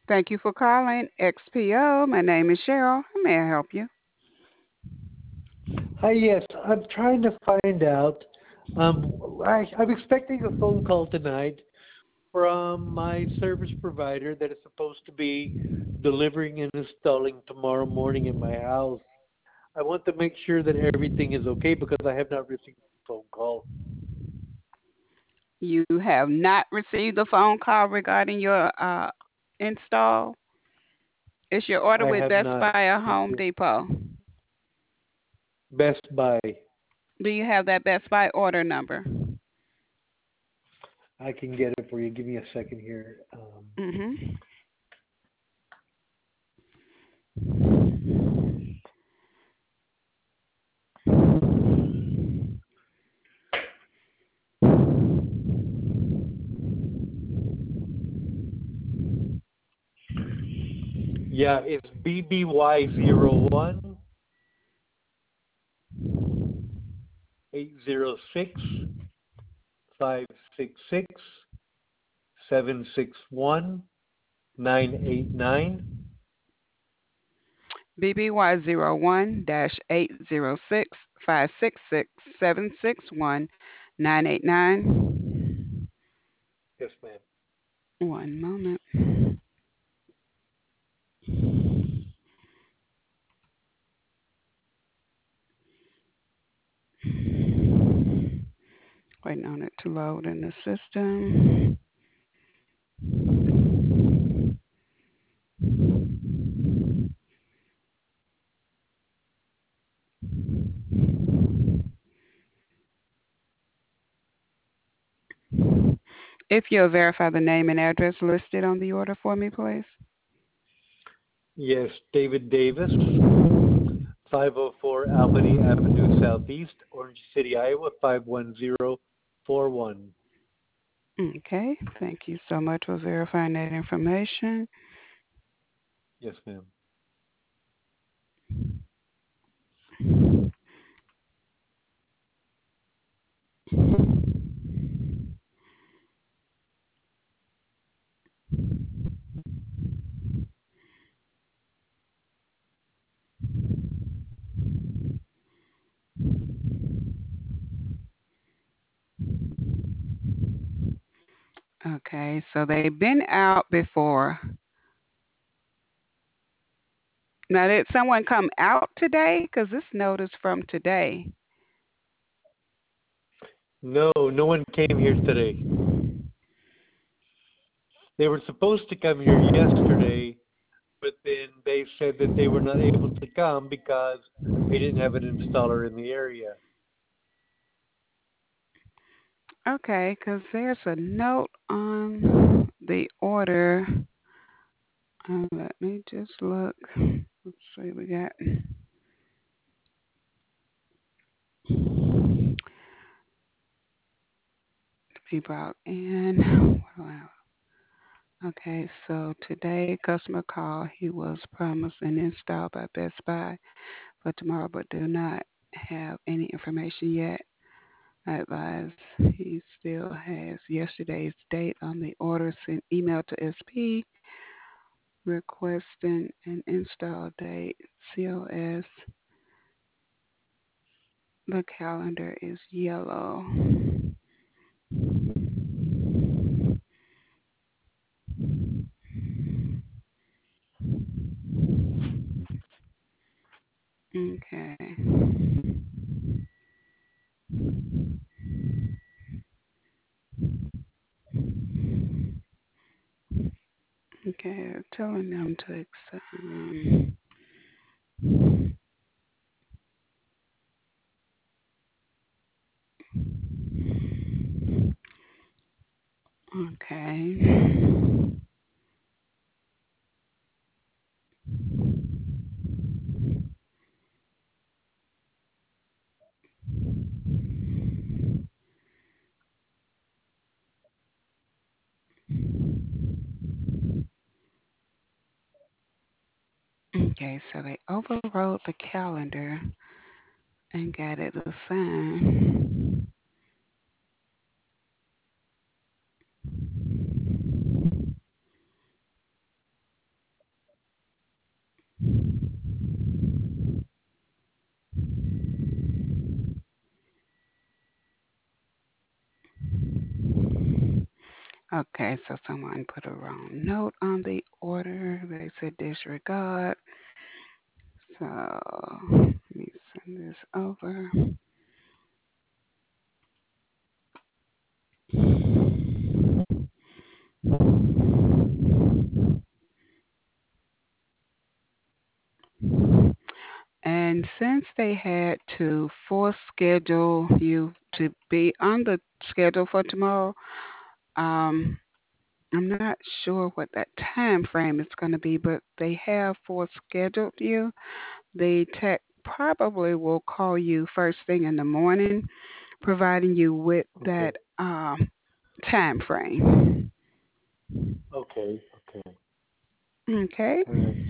Thank you for calling XPO. My name is Cheryl. How may I help you? Hi, yes, I'm trying to find out. Um, I'm expecting a phone call tonight from my service provider that is supposed to be delivering and installing tomorrow morning in my house. I want to make sure that everything is okay because I have not received a phone call. You have not received a phone call regarding your install. Is your order I with have Best not. Buy or Thank Home you. Depot? Best Buy. Do you have that Best Buy order number? I can get it for you. Give me a second here. Mm-hmm. Yeah, it's BBY BBY 01-806-566-761-989. Yes, ma'am. One moment. Waiting on it to load in the system. If you'll verify the name and address listed on the order for me, please. Yes, David Davis, 504 Albany Avenue Southeast, Orange City, Iowa, 51041. Okay, thank you so much for verifying that information. Yes, ma'am. Okay, so they've been out before. Now, did someone come out today? Because this note is from today. No, no one came here today. They were supposed to come here yesterday, but then they said that they were not able to come because they didn't have an installer in the area. Okay, because there's a note on the order. Let me just look. Let's see, we got be brought in. Wow. Okay, so today customer call. He was promised an install by Best Buy for tomorrow, but do not have any information yet. I advise he still has yesterday's date on the order. Sent email to SP requesting an install date. COS. The calendar is yellow. Okay. Okay, telling them to accept. Okay. Okay, so they overrode the calendar and got it assigned. Okay, so someone put a wrong note on the order. They said disregard. So let me send this over. And since they had to force schedule you to be on the schedule for tomorrow, um, I'm not sure what that time frame is going to be, but they have force scheduled you. The tech probably will call you first thing in the morning, providing you with Okay. that time frame. Okay. Okay. Okay. All right.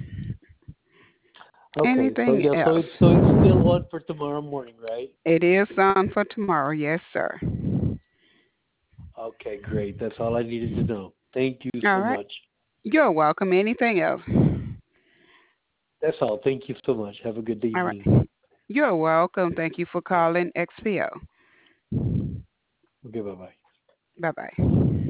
Okay. So Anything yeah, so else? it's still on for tomorrow morning, right? It is on for tomorrow, yes, sir. Okay, great. That's all I needed to know. Thank you All so right. much. You're welcome. Anything else? That's all. Thank you so much. Have a good All evening. right. You're welcome. Thank you for calling XPO. Okay, bye bye. Bye bye.